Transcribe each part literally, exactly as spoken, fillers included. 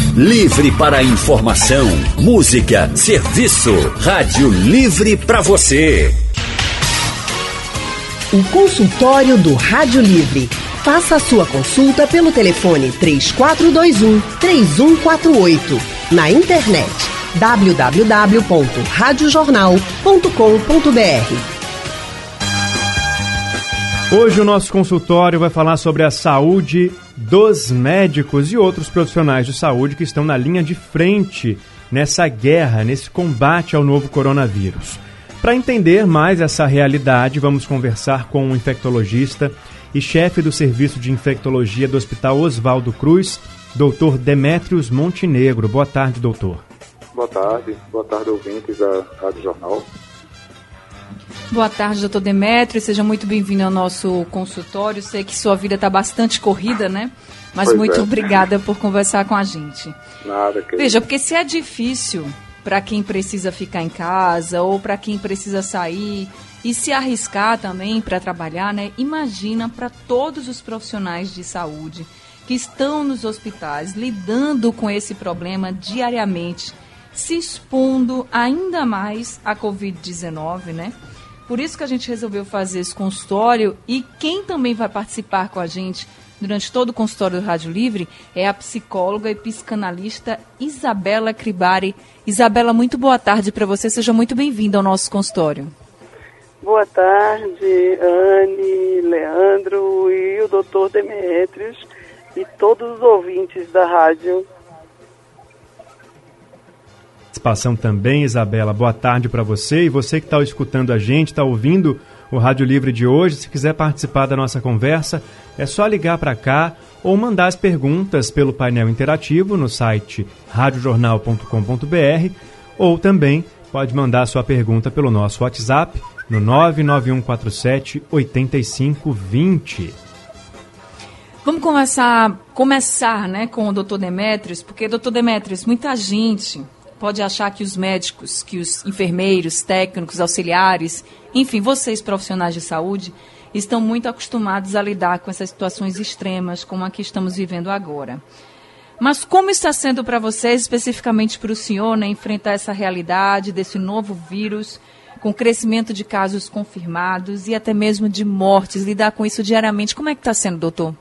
Livre para informação, música, serviço. Rádio Livre para você. O consultório do Rádio Livre. Faça a sua consulta pelo telefone três quatro dois um, três um quatro oito. Na internet w w w ponto rádio jornal ponto com ponto b r. Hoje o nosso consultório vai falar sobre a saúde dos médicos e outros profissionais de saúde que estão na linha de frente nessa guerra, nesse combate ao novo coronavírus. Para entender mais essa realidade, vamos conversar com um infectologista e chefe do Serviço de Infectologia do Hospital Oswaldo Cruz, doutor Demétrios Montenegro. Boa tarde, doutor. Boa tarde. Boa tarde, ouvintes da Rádio Jornal. Boa tarde, doutor Demétrios. Seja muito bem-vindo ao nosso consultório. Sei que sua vida está bastante corrida, né? Mas pois muito é. Obrigada por conversar com a gente. Nada, que... Veja, porque se é difícil para quem precisa ficar em casa ou para quem precisa sair e se arriscar também para trabalhar, né? Imagina para todos os profissionais de saúde que estão nos hospitais lidando com esse problema diariamente, se expondo ainda mais à covid dezenove, né? Por isso que a gente resolveu fazer esse consultório, e quem também vai participar com a gente durante todo o consultório do Rádio Livre é a psicóloga e psicanalista Isabela Cribari. Isabela, muito boa tarde para você, seja muito bem-vinda ao nosso consultório. Boa tarde, Anne, Leandro e o doutor Demétrios e todos os ouvintes da rádio. Participação também, Isabela. Boa tarde para você. E você que está escutando a gente, está ouvindo o Rádio Livre de hoje, se quiser participar da nossa conversa, é só ligar para cá ou mandar as perguntas pelo painel interativo no site rádio jornal ponto com ponto b r, ou também pode mandar a sua pergunta pelo nosso WhatsApp no nove nove um quatro sete oito cinco dois zero. Vamos começar, começar né, com o doutor Demétrios, porque, doutor Demétrios, muita gente pode achar que os médicos, que os enfermeiros, técnicos, auxiliares, enfim, vocês profissionais de saúde, estão muito acostumados a lidar com essas situações extremas como a que estamos vivendo agora. Mas como está sendo para vocês, especificamente para o senhor, né, enfrentar essa realidade desse novo vírus, com crescimento de casos confirmados e até mesmo de mortes, lidar com isso diariamente? Como é que está sendo, doutor?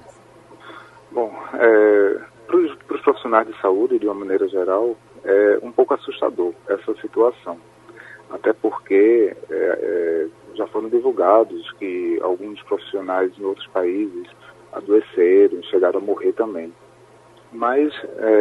Bom, é, para os profissionais de saúde, de uma maneira geral, é um pouco assustador essa situação. Até porque é, é, já foram divulgados que alguns profissionais em outros países adoeceram, chegaram a morrer também. Mas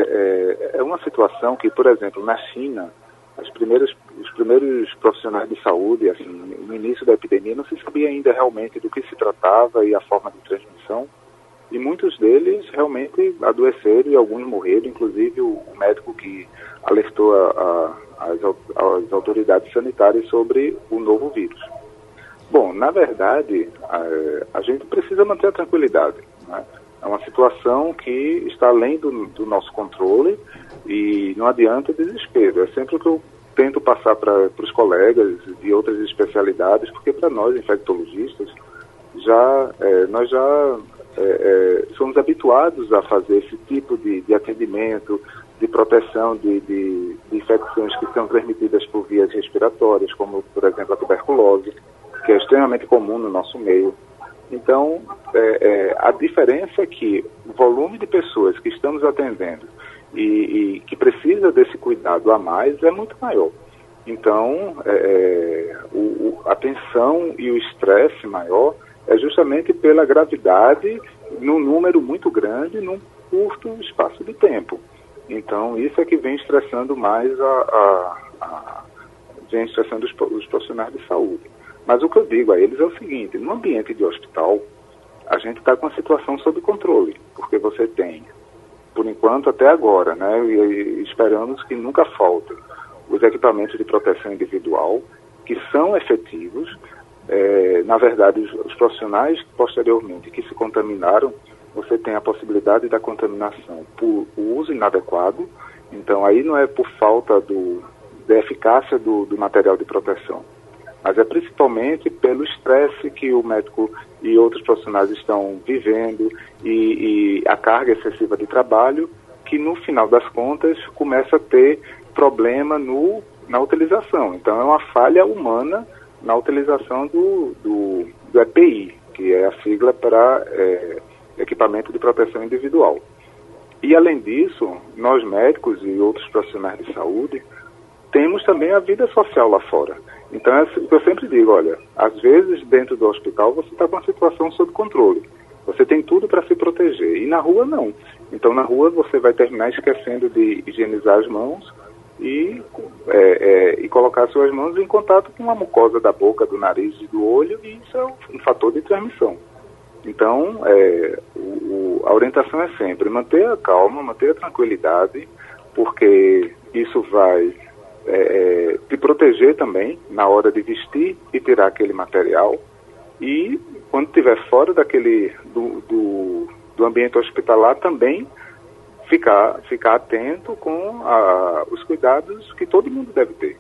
é, é, é uma situação que, por exemplo, na China, as primeiras, os primeiros profissionais de saúde, assim, no início da epidemia, não se sabia ainda realmente do que se tratava e a forma de transmissão. E muitos deles realmente adoeceram e alguns morreram, inclusive o, o médico que alertou a, a, as, as autoridades sanitárias sobre o novo vírus. Bom, na verdade, a, a gente precisa manter a tranquilidade, né? É uma situação que está além do, do nosso controle e não adianta desespero. É sempre o que eu tento passar para os colegas de outras especialidades, porque para nós, infectologistas, já, é, nós já... É, é, somos habituados a fazer esse tipo de, de atendimento, de proteção de, de, de infecções que são transmitidas por vias respiratórias, como, por exemplo, a tuberculose, que é extremamente comum no nosso meio. Então, é, é, a diferença é que o volume de pessoas que estamos atendendo e, e que precisa desse cuidado a mais é muito maior. Então, é, o, o, a tensão e o estresse maior é justamente pela gravidade num número muito grande, num curto espaço de tempo. Então, isso é que vem estressando mais a, a, a vem estressando os, os profissionais de saúde. Mas o que eu digo a eles é o seguinte: no ambiente de hospital, a gente está com a situação sob controle, porque você tem, por enquanto, até agora, né, e, e esperamos que nunca faltem os equipamentos de proteção individual, que são efetivos. É, na verdade, os, os profissionais, posteriormente, que se contaminaram, você tem a possibilidade da contaminação por uso inadequado. Então, aí não é por falta do, da eficácia do, do material de proteção, mas é principalmente pelo estresse que o médico e outros profissionais estão vivendo e, e a carga excessiva de trabalho, que no final das contas começa a ter problema no, na utilização. Então é uma falha humana na utilização do, do, do E P I, que é a sigla para é, equipamento de proteção individual. E além disso, nós médicos e outros profissionais de saúde temos também a vida social lá fora. Então é o que eu sempre digo, olha, às vezes dentro do hospital você está com a situação sob controle. Você tem tudo para se proteger. E na rua não. Então na rua você vai terminar esquecendo de higienizar as mãos e, é, é, e colocar suas mãos em contato com a mucosa da boca, do nariz e do olho, e isso é um fator de transmissão. Então, é, o, o, a orientação é sempre manter a calma, manter a tranquilidade, porque isso vai é, é, te proteger também na hora de vestir e tirar aquele material. E quando estiver fora daquele, do, do, do ambiente hospitalar, também ficar, ficar atento com a, os cuidados que todo mundo deve ter.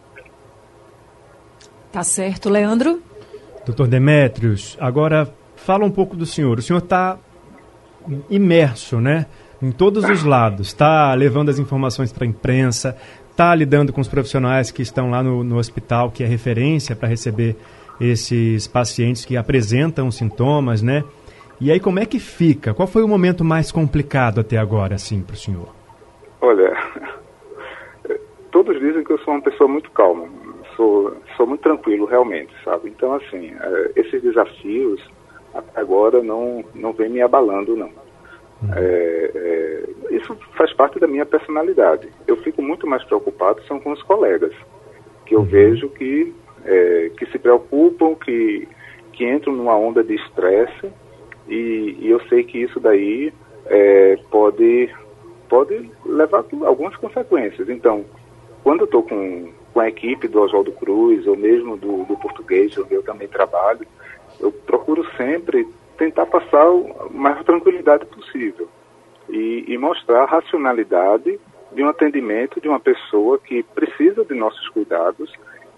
Tá certo, Leandro? doutor Demétrios, agora fala um pouco do senhor. O senhor está imerso, né, em todos os lados, está levando as informações para a imprensa, está lidando com os profissionais que estão lá no, no hospital, que é referência para receber esses pacientes que apresentam sintomas, né? E aí como é que fica? Qual foi o momento mais complicado até agora, assim, para o senhor? Olha, todos dizem que eu sou uma pessoa muito calma, sou, sou muito tranquilo realmente, sabe? Então, assim, esses desafios até agora não, não vem me abalando, não. Uhum. É, é, isso faz parte da minha personalidade. Eu fico muito mais preocupado são com os colegas, que eu uhum. vejo que, é, que se preocupam, que, que entram numa onda de estresse, e, e eu sei que isso daí é, pode, pode levar a algumas consequências. Então, quando eu estou com, com a equipe do Oswaldo Cruz, ou mesmo do, do Português, onde eu também trabalho, eu procuro sempre tentar passar a mais tranquilidade possível e, e mostrar a racionalidade de um atendimento de uma pessoa que precisa de nossos cuidados,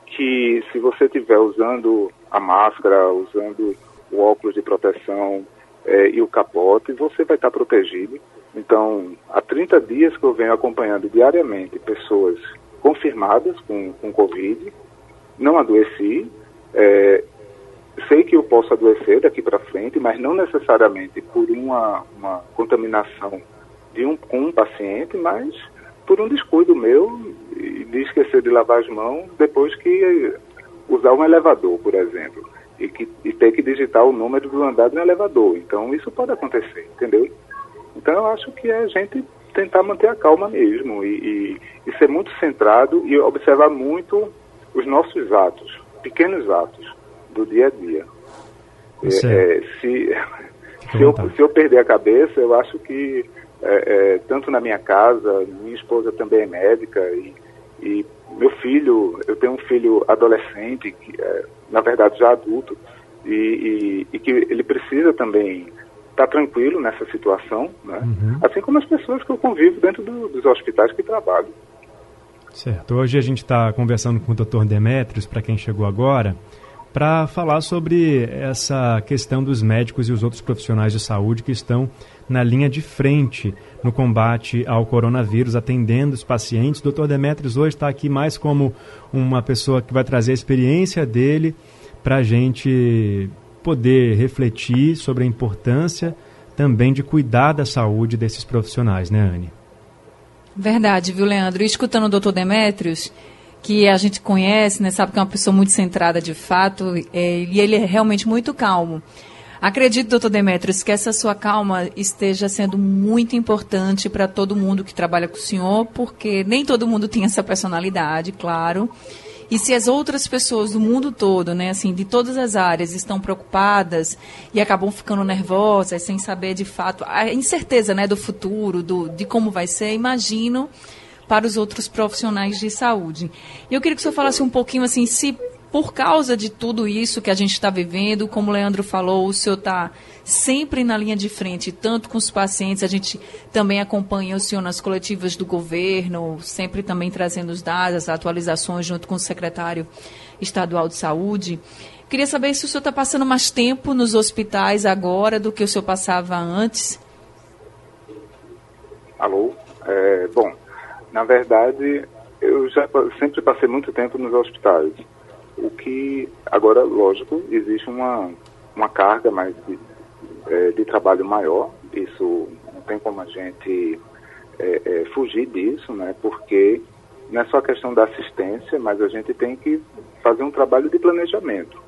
que se você estiver usando a máscara, usando o óculos de proteção é, e o capote, você vai estar protegido. Então, há trinta dias que eu venho acompanhando diariamente pessoas confirmadas com, com Covid, não adoeci, é, sei que eu posso adoecer daqui para frente, mas não necessariamente por uma, uma contaminação de um, com um paciente, mas por um descuido meu de esquecer de lavar as mãos depois que usar um elevador, por exemplo, e, que, e ter que digitar o número do andar do elevador. Então, isso pode acontecer, entendeu? Então, eu acho que é a gente tentar manter a calma mesmo e, e, e ser muito centrado e observar muito os nossos atos, pequenos atos do dia a dia. É, é, se, se, eu, se eu perder a cabeça, eu acho que é, é, tanto na minha casa, minha esposa também é médica e, e meu filho, eu tenho um filho adolescente, que é, na verdade já adulto, e, e, e que ele precisa também estar tranquilo nessa situação, né? Uhum. Assim como as pessoas que eu convivo dentro do, dos hospitais que trabalho. Certo. Hoje a gente está conversando com o doutor Demétrios, para quem chegou agora, para falar sobre essa questão dos médicos e os outros profissionais de saúde que estão na linha de frente no combate ao coronavírus, atendendo os pacientes. O doutor Demétrios hoje está aqui mais como uma pessoa que vai trazer a experiência dele para a gente poder refletir sobre a importância também de cuidar da saúde desses profissionais, né, Anne? Verdade, viu, Leandro? E escutando o doutor Demétrios, que a gente conhece, né, sabe que é uma pessoa muito centrada de fato, é, e ele é realmente muito calmo. Acredito, doutor Demétrios, que essa sua calma esteja sendo muito importante para todo mundo que trabalha com o senhor, porque nem todo mundo tem essa personalidade, claro. E se as outras pessoas do mundo todo, né, assim, de todas as áreas, estão preocupadas e acabam ficando nervosas, sem saber de fato a incerteza, né, do futuro, do, de como vai ser, imagino para os outros profissionais de saúde. E eu queria que o senhor falasse um pouquinho, assim, se por causa de tudo isso que a gente está vivendo, como o Leandro falou, o senhor está sempre na linha de frente, tanto com os pacientes, a gente também acompanha o senhor nas coletivas do governo, sempre também trazendo os dados, as atualizações junto com o secretário estadual de saúde. Queria saber se o senhor está passando mais tempo nos hospitais agora do que o senhor passava antes. Alô? É, bom, na verdade, eu já sempre passei muito tempo nos hospitais. O que, agora, lógico, existe uma, uma carga mais de, é, de trabalho maior. Isso não tem como a gente é, é, fugir disso, né? Porque não é só a questão da assistência, mas a gente tem que fazer um trabalho de planejamento.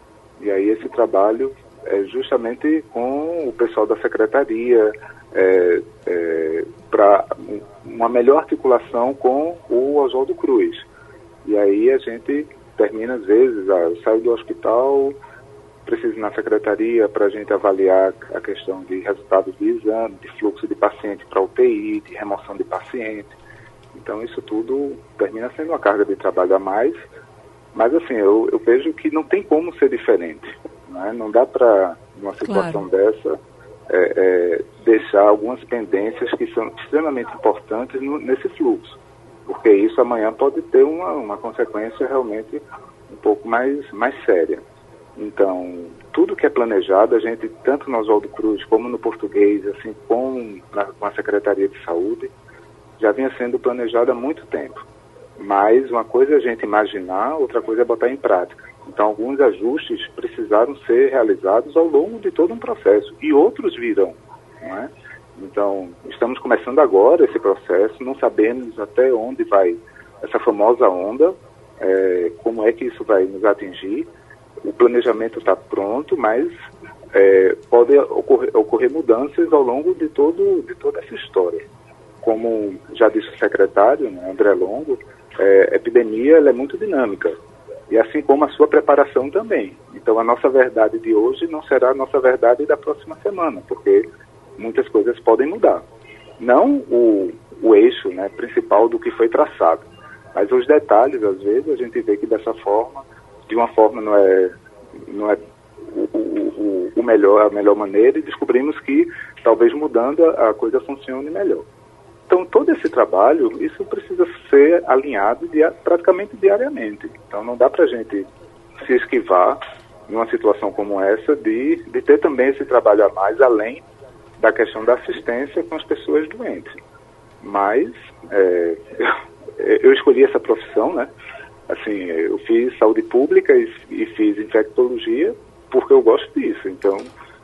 E aí esse trabalho é justamente com o pessoal da secretaria, é, é, para uma melhor articulação com o Oswaldo Cruz. E aí a gente termina, às vezes, ah, eu saio do hospital, preciso ir na secretaria para a gente avaliar a questão de resultados de exame, de fluxo de paciente para U T I, de remoção de paciente. Então isso tudo termina sendo uma carga de trabalho a mais, mas assim, eu, eu vejo que não tem como ser diferente, né? Não dá para, numa situação claro. dessa, é, é, deixar algumas pendências que são extremamente importantes no, nesse fluxo, porque isso amanhã pode ter uma, uma consequência realmente um pouco mais, mais séria. Então, tudo que é planejado, a gente, tanto no Oswaldo Cruz como no Português, assim como na, com a Secretaria de Saúde, já vinha sendo planejado há muito tempo. Mas uma coisa é a gente imaginar, outra coisa é botar em prática. Então, alguns ajustes precisaram ser realizados ao longo de todo um processo, e outros virão, não é? Então, estamos começando agora esse processo, não sabemos até onde vai essa famosa onda, é, como é que isso vai nos atingir. O planejamento está pronto, mas é, pode ocorrer, ocorrer mudanças ao longo de, todo, de toda essa história. Como já disse o secretário, né, André Longo, é, a epidemia ela é muito dinâmica, e assim como a sua preparação também. Então a nossa verdade de hoje não será a nossa verdade da próxima semana, porque muitas coisas podem mudar. Não o, o eixo, né, principal do que foi traçado, mas os detalhes, às vezes, a gente vê que dessa forma, de uma forma não é, não é o, o, o melhor, a melhor maneira, e descobrimos que talvez mudando a, a coisa funcione melhor. Então, todo esse trabalho, isso precisa ser alinhado dia, praticamente diariamente. Então, não dá para a gente se esquivar, numa situação como essa, de, de ter também esse trabalho a mais, além da questão da assistência com as pessoas doentes. Mas, é, eu, eu escolhi essa profissão, né? Assim, eu fiz saúde pública e, e fiz infectologia porque eu gosto disso. Então,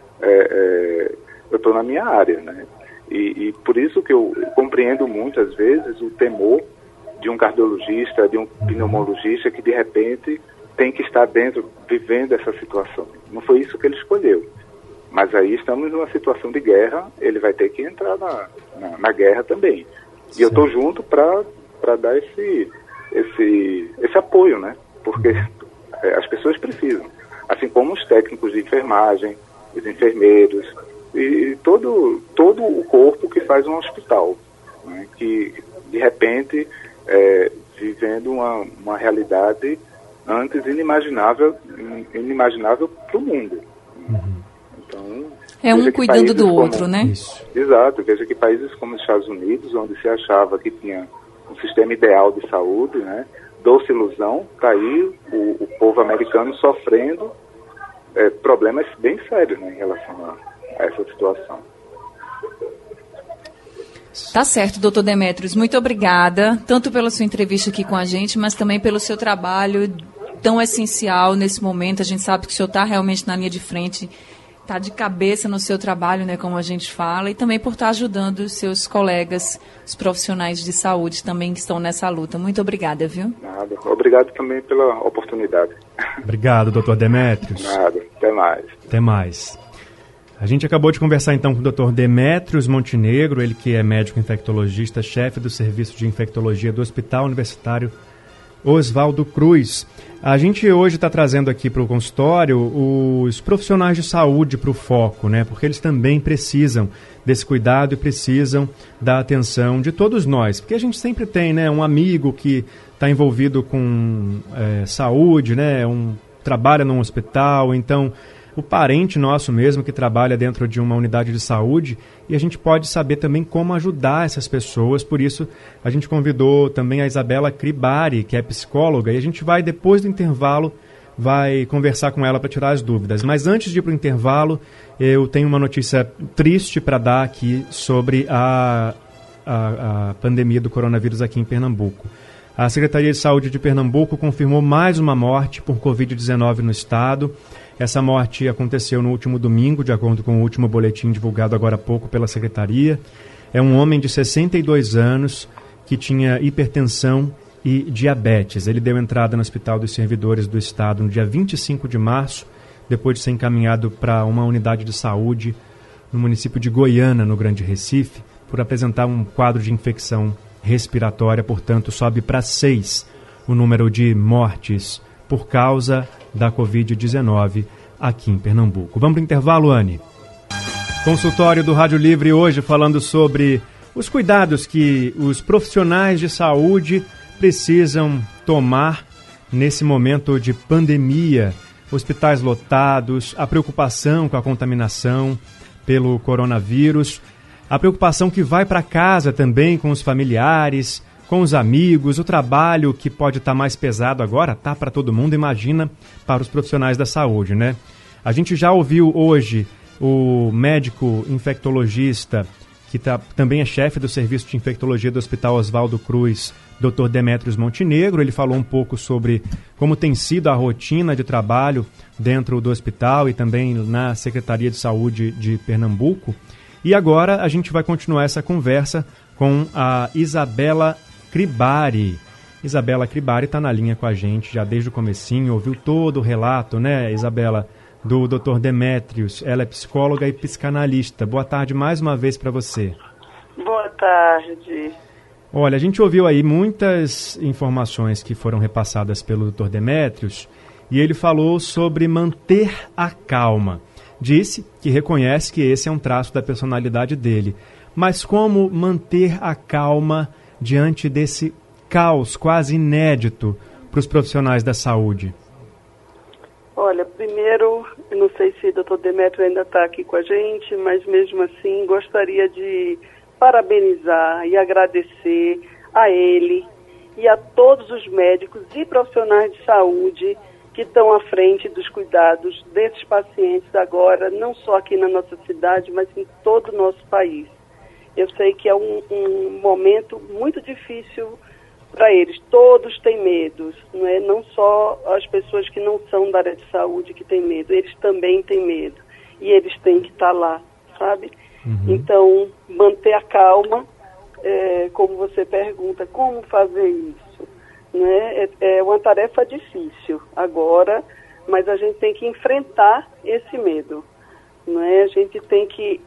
é, é, eu estou na minha área, né? E, e por isso que eu compreendo muitas vezes o temor de um cardiologista, de um pneumologista que de repente tem que estar dentro, vivendo essa situação. Não foi isso que ele escolheu. Mas aí estamos numa situação de guerra, ele vai ter que entrar na, na, na guerra também. E Sim. eu estou junto para para dar esse, esse, esse apoio, né? Porque é, as pessoas precisam. Assim como os técnicos de enfermagem, os enfermeiros, e todo, todo o corpo que faz um hospital, né, que de repente é, vivendo uma, uma realidade antes inimaginável inimaginável para o mundo. Uhum. Então, é um cuidando do como, outro, né? Isso. Exato, veja que países como os Estados Unidos, onde se achava que tinha um sistema ideal de saúde, né, doce ilusão, está aí o, o povo americano sofrendo é, problemas bem sérios, né, em relação a essa situação. Tá certo, doutor Demetrios, muito obrigada, tanto pela sua entrevista aqui com a gente, mas também pelo seu trabalho tão essencial nesse momento. A gente sabe que o senhor está realmente na linha de frente, está de cabeça no seu trabalho, né, como a gente fala, e também por estar ajudando os seus colegas, os profissionais de saúde também que estão nessa luta. Muito obrigada, viu? Nada. Obrigado também pela oportunidade. Obrigado, doutor Demetrios. Nada. Até mais. Até mais. A gente acabou de conversar então com o doutor Demetrios Montenegro, ele que é médico infectologista, chefe do Serviço de Infectologia do Hospital Universitário Oswaldo Cruz. A gente hoje está trazendo aqui para o consultório os profissionais de saúde para o foco, né? Porque eles também precisam desse cuidado e precisam da atenção de todos nós. Porque a gente sempre tem, né, um amigo que está envolvido com é, saúde, né? Um, trabalha num hospital, então o parente nosso mesmo que trabalha dentro de uma unidade de saúde, e a gente pode saber também como ajudar essas pessoas. Por isso a gente convidou também a Isabela Cribari, que é psicóloga, e a gente vai, depois do intervalo, vai conversar com ela para tirar as dúvidas. Mas antes de ir para o intervalo, eu tenho uma notícia triste para dar aqui sobre a, a, a pandemia do coronavírus aqui em Pernambuco. A Secretaria de Saúde de Pernambuco confirmou mais uma morte por covid dezenove no estado. Essa morte aconteceu no último domingo, de acordo com o último boletim divulgado agora há pouco pela Secretaria. É um homem de sessenta e dois anos que tinha hipertensão e diabetes. Ele deu entrada no Hospital dos Servidores do Estado no dia vinte e cinco de março, depois de ser encaminhado para uma unidade de saúde no município de Goiânia, no Grande Recife, por apresentar um quadro de infecção respiratória. Portanto, sobe para seis o número de mortes por causa da covid dezenove aqui em Pernambuco. Vamos para o intervalo, Anne? Consultório do Rádio Livre hoje falando sobre os cuidados que os profissionais de saúde precisam tomar nesse momento de pandemia. Hospitais lotados, a preocupação com a contaminação pelo coronavírus, a preocupação que vai para casa também com os familiares, com os amigos, o trabalho que pode estar mais pesado agora, tá para todo mundo, imagina para os profissionais da saúde, né? A gente já ouviu hoje o médico infectologista, que tá, também é chefe do Serviço de Infectologia do Hospital Oswaldo Cruz, doutor Demétrios Montenegro. Ele falou um pouco sobre como tem sido a rotina de trabalho dentro do hospital e também na Secretaria de Saúde de Pernambuco. E agora a gente vai continuar essa conversa com a Isabela Cribari. Isabela Cribari está na linha com a gente já desde o comecinho, ouviu todo o relato, né, Isabela, do doutor Demétrios. Ela é psicóloga e psicanalista. Boa tarde mais uma vez para você. Boa tarde. Olha, a gente ouviu aí muitas informações que foram repassadas pelo doutor Demétrios e ele falou sobre manter a calma. Disse que reconhece que esse é um traço da personalidade dele. Mas como manter a calma diante desse caos quase inédito para os profissionais da saúde? Olha, primeiro, não sei se o doutor Demétrio ainda está aqui com a gente, mas mesmo assim gostaria de parabenizar e agradecer a ele e a todos os médicos e profissionais de saúde que estão à frente dos cuidados desses pacientes agora, não só aqui na nossa cidade, mas em todo o nosso país. Eu sei que é um, um momento muito difícil para eles. Todos têm medo, não é? Não só as pessoas que não são da área de saúde que têm medo, eles também têm medo. E eles têm que estar lá, sabe? Uhum. Então, manter a calma, é, como você pergunta, como fazer isso? Né? É, é uma tarefa difícil agora, mas a gente tem que enfrentar esse medo. Não é? A gente tem que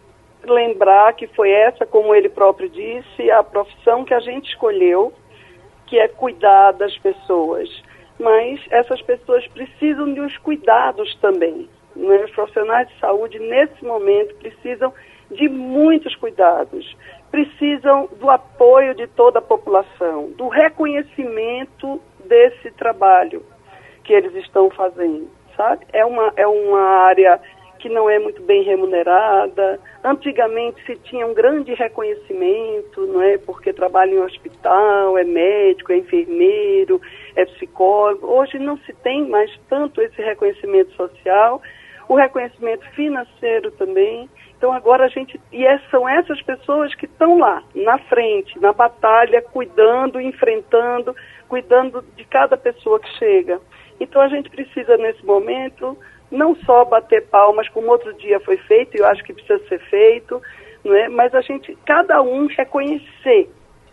lembrar que foi essa, como ele próprio disse, a profissão que a gente escolheu, que é cuidar das pessoas. Mas essas pessoas precisam de uns cuidados também. Né? Os profissionais de saúde, nesse momento, precisam de muitos cuidados. Precisam do apoio de toda a população, do reconhecimento desse trabalho que eles estão fazendo, sabe? É uma, é uma área que não é muito bem remunerada. Antigamente se tinha um grande reconhecimento, não é? Porque trabalha em hospital, é médico, é enfermeiro, é psicólogo. Hoje não se tem mais tanto esse reconhecimento social, o reconhecimento financeiro também. Então agora a gente, e é, são essas pessoas que estão lá, na frente, na batalha, cuidando, enfrentando, cuidando de cada pessoa que chega. Então a gente precisa nesse momento não só bater palmas, como outro dia foi feito, e eu acho que precisa ser feito, não é? Mas a gente, cada um reconhecer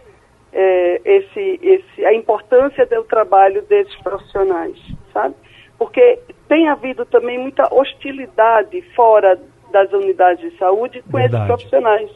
é, esse, esse, a importância do trabalho desses profissionais, sabe? Porque tem havido também muita hostilidade fora das unidades de saúde com Verdade. Esses profissionais.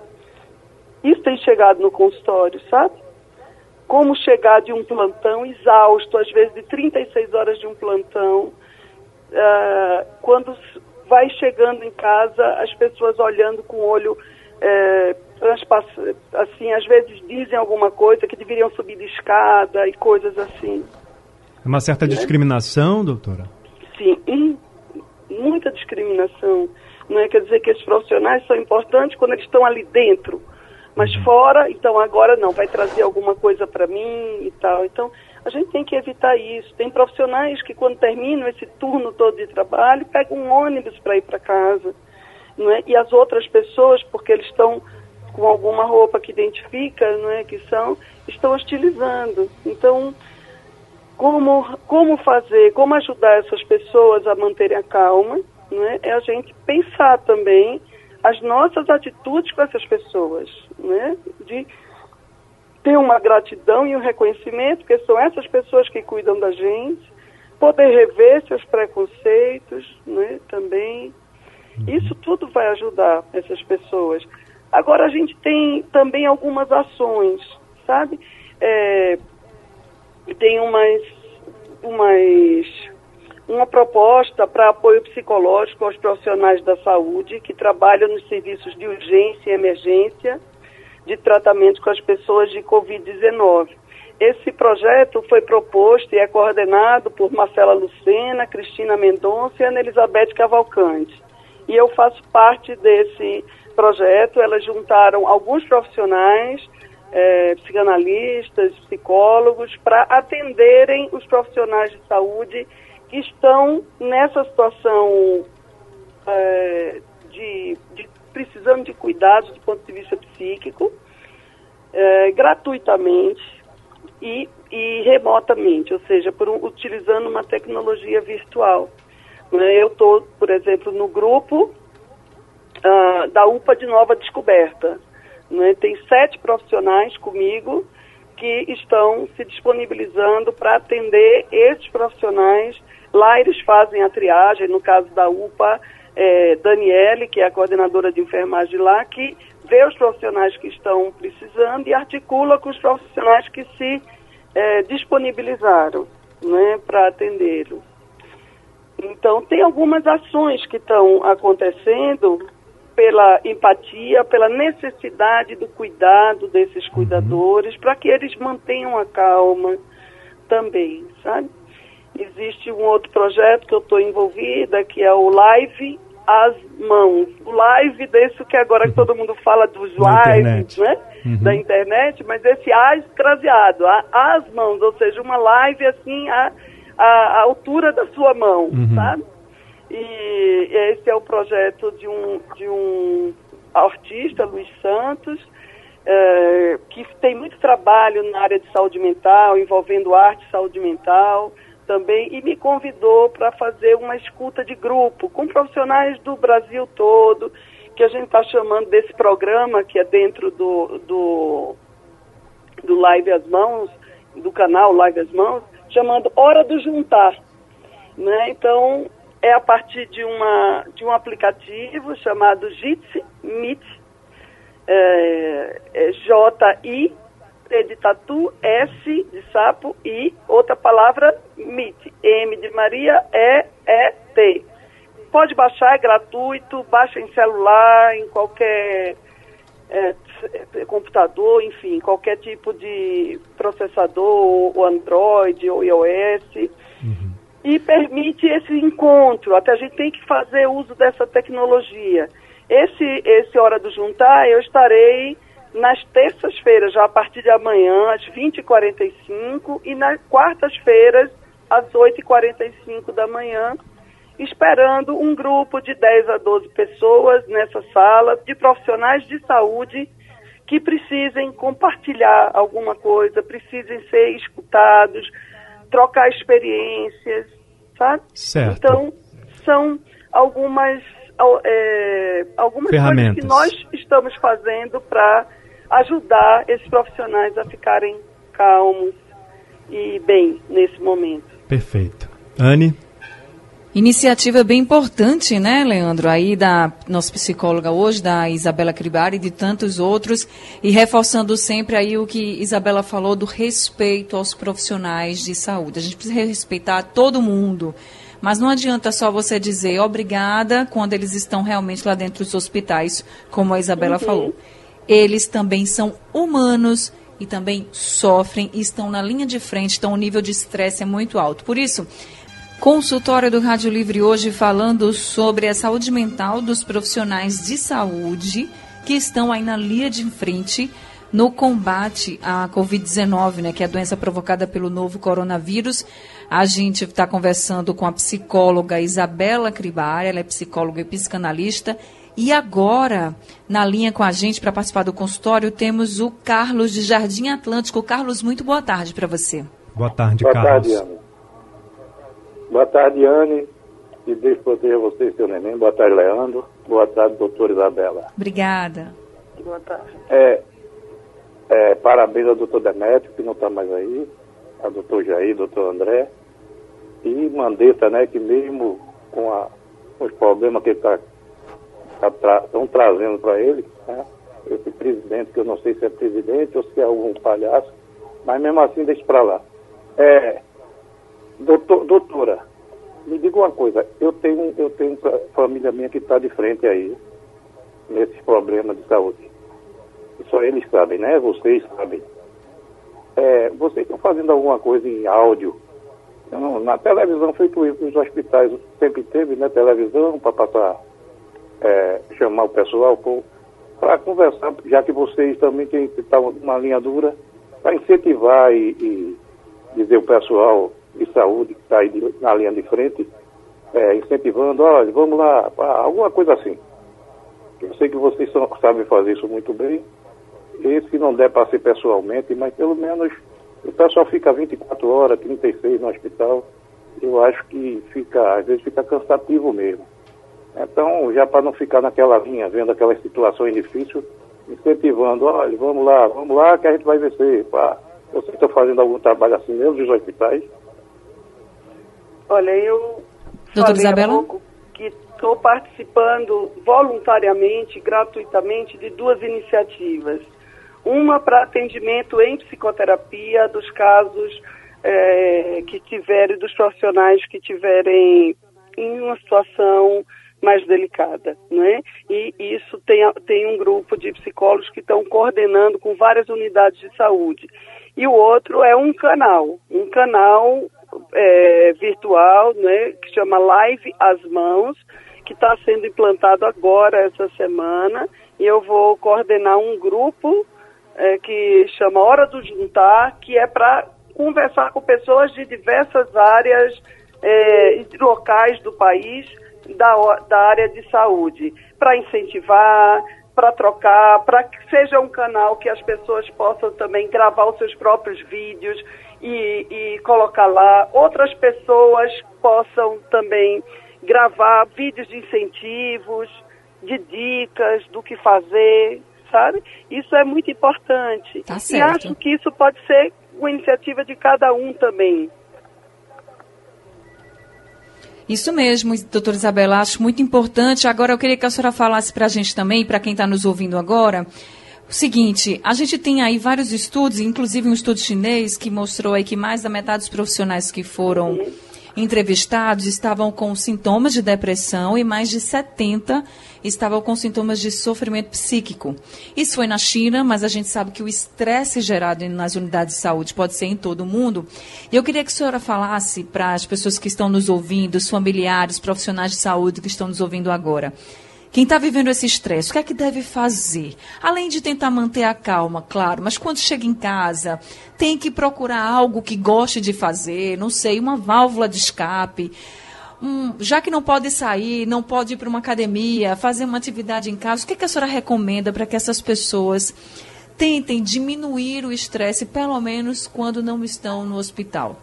Isso tem chegado no consultório, sabe? Como chegar de um plantão exausto, às vezes de trinta e seis horas de um plantão, Uh, quando vai chegando em casa, as pessoas olhando com o olho é, transpass- assim, às vezes dizem alguma coisa que deveriam subir de escada e coisas assim. É uma certa né? discriminação, doutora? Sim, muita discriminação. Não é? Quer dizer que esses profissionais são importantes quando eles estão ali dentro, mas uhum. fora, então agora não, vai trazer alguma coisa para mim e tal. Então, a gente tem que evitar isso. Tem profissionais que, quando terminam esse turno todo de trabalho, pegam um ônibus para ir para casa. Não é? E as outras pessoas, porque eles estão com alguma roupa que identifica, não é, que são, estão hostilizando. Então, como, como fazer, como ajudar essas pessoas a manterem a calma, não é, é a gente pensar também as nossas atitudes com essas pessoas, né, de ter uma gratidão e um reconhecimento, porque são essas pessoas que cuidam da gente, poder rever seus preconceitos, né, também. Isso tudo vai ajudar essas pessoas. Agora, a gente tem também algumas ações, sabe? É, tem umas, umas, uma proposta para apoio psicológico aos profissionais da saúde que trabalham nos serviços de urgência e emergência de tratamento com as pessoas de covid dezenove. Esse projeto foi proposto e é coordenado por Marcela Lucena, Cristina Mendonça e Ana Elizabeth Cavalcante. E eu faço parte desse projeto. Elas juntaram alguns profissionais, é, psicanalistas, psicólogos, para atenderem os profissionais de saúde que estão nessa situação é, de, de precisando de cuidados do ponto de vista psíquico, é, gratuitamente e, e remotamente, ou seja, por um, utilizando uma tecnologia virtual. Eu estou, por exemplo, no grupo uh, da U P A de Nova Descoberta. Né? Tem sete profissionais comigo que estão se disponibilizando para atender esses profissionais. Lá eles fazem a triagem, no caso da U P A, é, Daniele, que é a coordenadora de enfermagem lá, que vê os profissionais que estão precisando e articula com os profissionais que se é, disponibilizaram, né, para atendê-los. Então, tem algumas ações que estão acontecendo pela empatia, pela necessidade do cuidado desses cuidadores, para que eles mantenham a calma também, sabe? Existe um outro projeto que eu estou envolvida, que é o Live às Mãos. O live desse que agora que todo mundo fala dos lives, né? Uhum. Da internet, mas esse A escraseado, às mãos, ou seja, uma live assim, a a altura da sua mão, uhum. sabe? E esse é o projeto de um, de um artista, Luiz Santos, é, que tem muito trabalho na área de saúde mental, envolvendo arte e saúde mental também, e me convidou para fazer uma escuta de grupo com profissionais do Brasil todo, que a gente está chamando desse programa, que é dentro do, do, do Live às Mãos, do canal Live às Mãos, chamando Hora do Juntar, né? Então, é a partir de, uma, de um aplicativo chamado Jitsi Meet, é, é J I, T de tatu, S de sapo, I, outra palavra, Meet, M de Maria, E, E, T. Pode baixar, é gratuito, baixa em celular, em qualquer é, computador, enfim, qualquer tipo de processador, ou Android, ou iOS, uhum. e permite esse encontro. Até a gente tem que fazer uso dessa tecnologia. Esse, esse Hora do Juntar, eu estarei nas terças-feiras, já a partir de amanhã, às vinte e quarenta e cinco, e nas quartas-feiras, às oito e quarenta e cinco da manhã, esperando um grupo de dez a doze pessoas nessa sala, de profissionais de saúde que precisem compartilhar alguma coisa, precisem ser escutados, trocar experiências, sabe? Certo. Então, são algumas, é, algumas coisas que nós estamos fazendo para ajudar esses profissionais a ficarem calmos e bem nesse momento. Perfeito. Anne? Iniciativa bem importante, né, Leandro? Aí da nossa psicóloga hoje, da Isabela Cribari e de tantos outros, e reforçando sempre aí o que Isabela falou do respeito aos profissionais de saúde. A gente precisa respeitar todo mundo, mas não adianta só você dizer obrigada quando eles estão realmente lá dentro dos hospitais, como a Isabela uhum. falou. Eles também são humanos e também sofrem e estão na linha de frente, então o nível de estresse é muito alto. Por isso, consultório do Rádio Livre hoje falando sobre a saúde mental dos profissionais de saúde que estão aí na linha de frente no combate à covid dezenove, né, que é a doença provocada pelo novo coronavírus. A gente está conversando com a psicóloga Isabela Cribari, ela é psicóloga e psicanalista, E agora, na linha com a gente, para participar do consultório, temos o Carlos de Jardim Atlântico. Carlos, muito boa tarde para você. Boa tarde, boa Carlos. Boa tarde, Anne. Boa tarde, Anne. Que Deus proteja você e seu neném. Boa tarde, Leandro. Boa tarde, doutora Isabela. Obrigada. Boa tarde. É, é, parabéns ao doutor Demétrio, que não está mais aí, ao doutor Jair, doutor André, e Mandetta, né, que mesmo com, a, com os problemas que ele está tá tra, trazendo para ele, né, esse presidente, que eu não sei se é presidente ou se é algum palhaço, mas mesmo assim deixa para lá. É, doutor, doutora, me diga uma coisa, eu tenho, eu tenho família minha que está de frente aí, nesses problemas de saúde. Só eles sabem, né? Vocês sabem. É, vocês estão fazendo alguma coisa em áudio? Não, na televisão, feito isso nos hospitais, sempre teve, né? Televisão, para passar, é, chamar o pessoal para conversar, já que vocês também têm que estar uma linha dura, para incentivar e, e dizer o pessoal de saúde que está aí de, na linha de frente, é, incentivando, olha, vamos lá, alguma coisa assim. Eu sei que vocês são, sabem fazer isso muito bem. E se não der para ser pessoalmente, mas pelo menos o pessoal fica vinte e quatro horas, trinta e seis no hospital. Eu acho que fica, às vezes fica cansativo mesmo. Então, já para não ficar naquela linha, vendo aquelas situações difíceis, incentivando, olha, vamos lá, vamos lá que a gente vai vencer. Pá, vocês estão fazendo algum trabalho assim mesmo nos hospitais? Olha, eu Doutora Isabela? que estou participando voluntariamente, gratuitamente, de duas iniciativas. Uma para atendimento em psicoterapia dos casos é, que tiverem, dos profissionais que tiverem em uma situação mais delicada, né? E isso tem, tem um grupo de psicólogos que estão coordenando com várias unidades de saúde. E o outro é um canal, um canal é, virtual, né, que chama Live às Mãos, que está sendo implantado agora, essa semana, e eu vou coordenar um grupo é, que chama Hora do Juntar, que é para conversar com pessoas de diversas áreas é, e locais do país, da, da área de saúde, para incentivar, para trocar, para que seja um canal que as pessoas possam também gravar os seus próprios vídeos e, e colocar lá. Outras pessoas possam também gravar vídeos de incentivos, de dicas do que fazer, sabe? Isso é muito importante. Tá e certo. acho que isso pode ser uma iniciativa de cada um também. Isso mesmo, doutora Isabela, acho muito importante. Agora eu queria que a senhora falasse para a gente também, para quem está nos ouvindo agora, o seguinte, a gente tem aí vários estudos, inclusive um estudo chinês que mostrou aí que mais da metade dos profissionais que foram entrevistados estavam com sintomas de depressão e mais de setenta estavam com sintomas de sofrimento psíquico. Isso foi na China, mas a gente sabe que o estresse gerado nas unidades de saúde pode ser em todo o mundo. E eu queria que a senhora falasse para as pessoas que estão nos ouvindo, os familiares, profissionais de saúde que estão nos ouvindo agora. Quem está vivendo esse estresse, o que é que deve fazer? Além de tentar manter a calma, claro, mas quando chega em casa, tem que procurar algo que goste de fazer, não sei, uma válvula de escape. Hum, já que não pode sair, não pode ir para uma academia, fazer uma atividade em casa, o que, é que a senhora recomenda para que essas pessoas tentem diminuir o estresse, pelo menos quando não estão no hospital?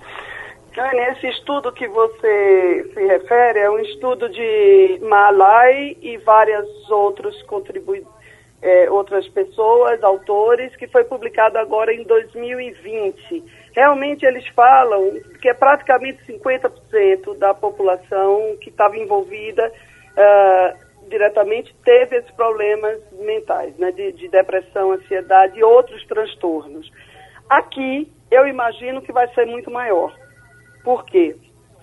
Esse estudo que você se refere é um estudo de Malai e várias outros contribui, é, outras pessoas, autores, que foi publicado agora em dois mil e vinte. Realmente eles falam que é praticamente cinquenta por cento da população que estava envolvida uh, diretamente teve esses problemas mentais, né, de, de depressão, ansiedade e outros transtornos. Aqui eu imagino que vai ser muito maior. Por quê?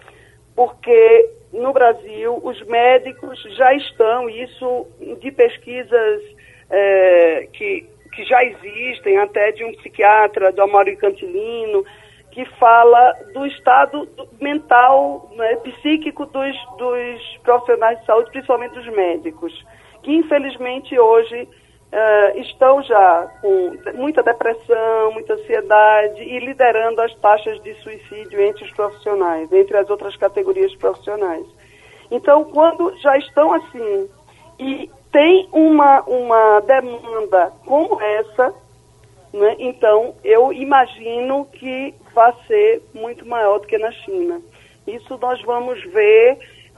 Porque no Brasil os médicos já estão, isso de pesquisas é, que, que já existem, até de um psiquiatra, do Amaury Cantilino, que fala do estado mental, né, psíquico dos, dos profissionais de saúde, principalmente dos médicos, que infelizmente hoje Uh, estão já com muita depressão, muita ansiedade e liderando as taxas de suicídio entre os profissionais, entre as outras categorias profissionais. Então, quando já estão assim e tem uma, uma demanda como essa, né? Então eu imagino que vai ser muito maior do que na China. Isso nós vamos ver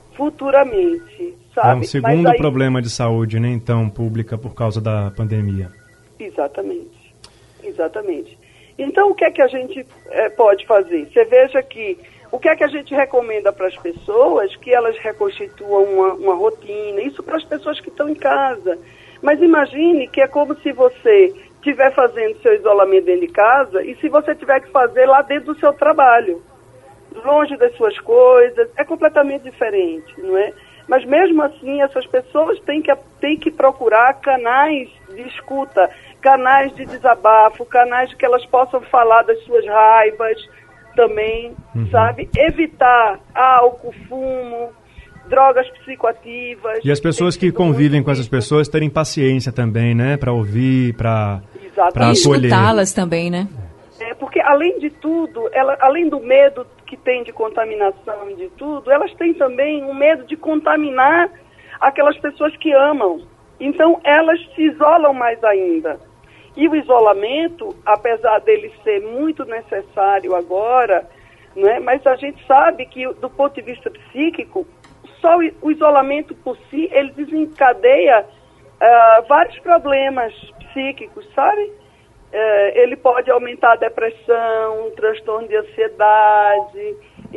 futuramente, sabe? É um segundo aí... problema de saúde, né, então, pública por causa da pandemia. Exatamente, exatamente. Então, o que é que a gente é, pode fazer? Você veja que o que é que a gente recomenda para as pessoas? Que elas reconstituam uma, uma rotina, isso para as pessoas que estão em casa. Mas imagine que é como se você estiver fazendo seu isolamento dentro de casa e se você tiver que fazer lá dentro do seu trabalho, longe das suas coisas, é completamente diferente, não é? Mas mesmo assim, essas pessoas têm que, têm que procurar canais de escuta, canais de desabafo, canais de que elas possam falar das suas raivas também, uhum. sabe? Evitar álcool, fumo, drogas psicoativas. E as pessoas que convivem com essas pessoas terem paciência também, né? Para ouvir, para acolher. E escutá-las também, né? É, porque além de tudo, ela, além do medo que tem de contaminação e de tudo, elas têm também um medo de contaminar aquelas pessoas que amam. Então, elas se isolam mais ainda. E o isolamento, apesar dele ser muito necessário agora, né, mas a gente sabe que, do ponto de vista psíquico, só o isolamento por si, ele desencadeia uh, vários problemas psíquicos, sabe? Uh, ele pode aumentar a depressão, um transtorno de ansiedade.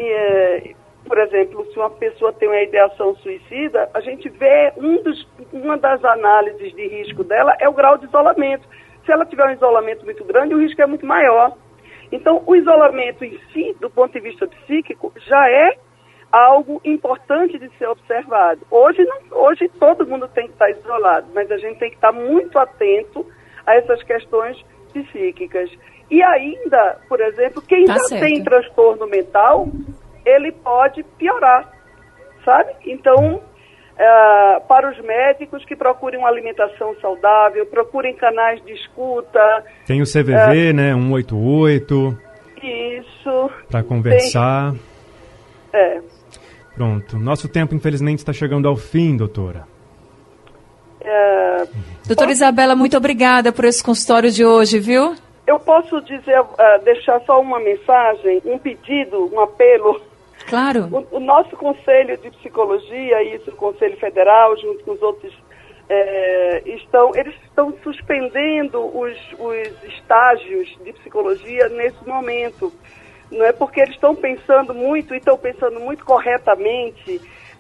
E, uh, por exemplo, se uma pessoa tem uma ideação suicida, a gente vê um dos, uma das análises de risco dela é o grau de isolamento. Se ela tiver um isolamento muito grande, o risco é muito maior. Então, o isolamento em si, do ponto de vista psíquico, já é algo importante de ser observado. Hoje, não, hoje todo mundo tem que estar isolado, mas a gente tem que estar muito atento a essas questões psíquicas. E ainda, por exemplo, quem tá já certo. tem transtorno mental, ele pode piorar, sabe? Então, uh, para os médicos que procurem uma alimentação saudável, procurem canais de escuta. Tem o C V V, uh, né? um oito oito. Isso. Para conversar. Tem, é. Pronto. Nosso tempo, infelizmente, está chegando ao fim, doutora. É, doutora posso... Isabela, muito obrigada por esse consultório de hoje, viu? Eu posso dizer, uh, deixar só uma mensagem, um pedido, um apelo. Claro. O, o nosso Conselho de Psicologia, isso, o Conselho Federal, junto com os outros, é, estão, eles estão suspendendo os, os estágios de psicologia nesse momento. Não é porque eles estão pensando muito, e estão pensando muito corretamente,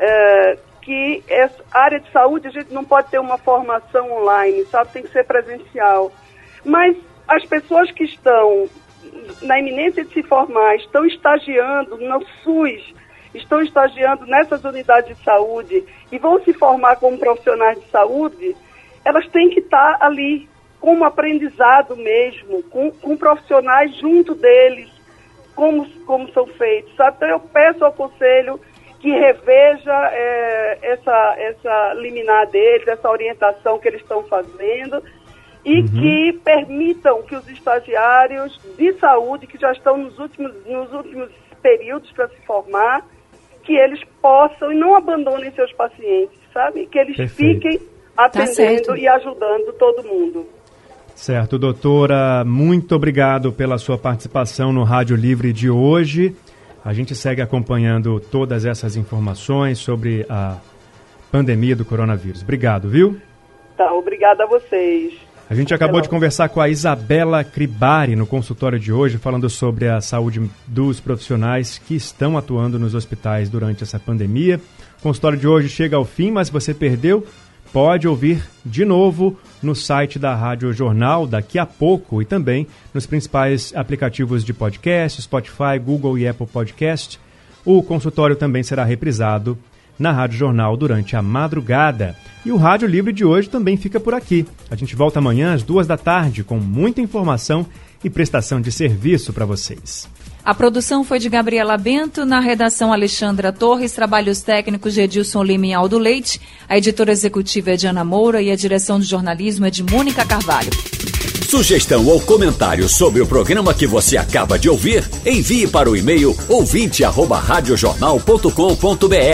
é, que essa área de saúde a gente não pode ter uma formação online, sabe? Tem que ser presencial. Mas as pessoas que estão na iminência de se formar, estão estagiando no SUS, estão estagiando nessas unidades de saúde e vão se formar como profissionais de saúde, elas têm que estar ali como aprendizado mesmo, com, com profissionais junto deles, como, como são feitos, sabe? Então eu peço ao Conselho que reveja é, essa, essa liminar deles, essa orientação que eles estão fazendo, e uhum. que permitam que os estagiários de saúde, que já estão nos últimos, nos últimos períodos para se formar, que eles possam e não abandonem seus pacientes, sabe? Que eles Perfeito. Fiquem atendendo tá e ajudando todo mundo. Certo, doutora, muito obrigado pela sua participação no Rádio Livre de hoje. A gente segue acompanhando todas essas informações sobre a pandemia do coronavírus. Obrigado, viu? Tá, obrigada a vocês. A gente acabou de conversar com a Isabela Cribari no consultório de hoje, falando sobre a saúde dos profissionais que estão atuando nos hospitais durante essa pandemia. O consultório de hoje chega ao fim, mas se você perdeu, pode ouvir de novo no site da Rádio Jornal daqui a pouco e também nos principais aplicativos de podcast, Spotify, Google e Apple Podcast. O consultório também será reprisado na Rádio Jornal durante a madrugada. E o Rádio Livre de hoje também fica por aqui. A gente volta amanhã às duas da tarde com muita informação e prestação de serviço para vocês. A produção foi de Gabriela Bento, na redação Alexandra Torres, trabalhos técnicos de Edilson Lima e Aldo Leite, a editora executiva é de Ana Moura e a direção de jornalismo é de Mônica Carvalho. Sugestão ou comentário sobre o programa que você acaba de ouvir, envie para o e-mail ouvinte arroba radiojornal ponto com ponto br.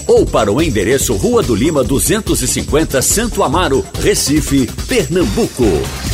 ou para o endereço Rua do Lima duzentos e cinquenta, Santo Amaro, Recife, Pernambuco.